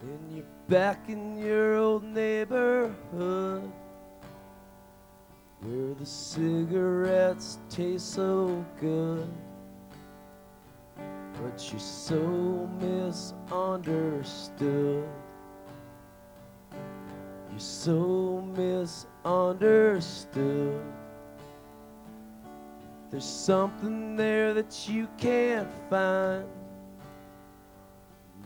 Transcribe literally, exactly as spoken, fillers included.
And you're back in your old neighborhood where the cigarettes taste so good, but you're so misunderstood. You're so misunderstood. There's something there that you can't find.